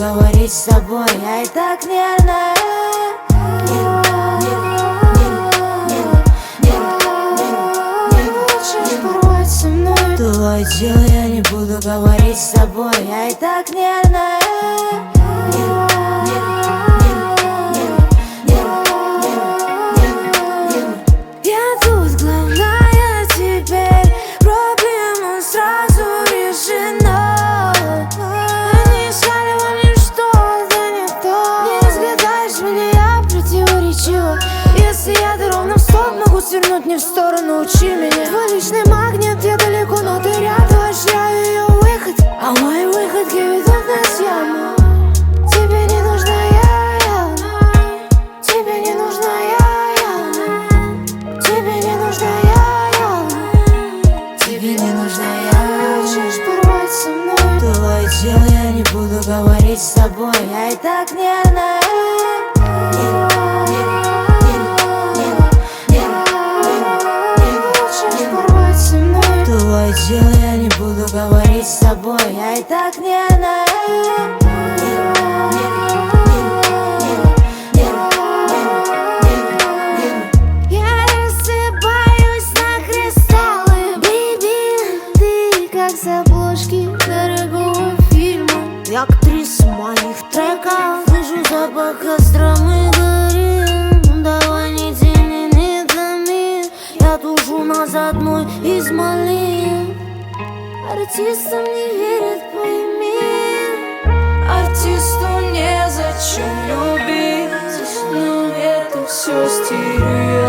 говорить с тобой, я и так нервная. Хочешь порвать со мной твое тело, я не буду говорить с тобой, я и так нервная. Я тут главная теперь, проблема сразу решена. Они искали что-то не то. Не разгадаешь меня, я противоречива. Если я до ровно в стоп, могу свернуть не в сторону, учи меня. Твой личный магнит, я далеко, но ты рядом. Я ее выход, а мои выходки ведут нас в яму. Тебе не нужна я, тебе не нужна я, тебе не нужна я, тебе не нужна я. Хочешь порвать со мной твое тело, я не буду говорить с тобой, я и так нервная. Твое тело, я не буду говорить с тобой, я и так нервная. Я рассыпаюсь на кристаллы, бейби, ты как с обложки дорогого фильма. Я актриса моих треков, слышу запах костромы горит. Давай не тяни, не томи, я тушу нас одной из малин. Артистам не верят, пойми. Артисту незачем любить, но это все стереотип.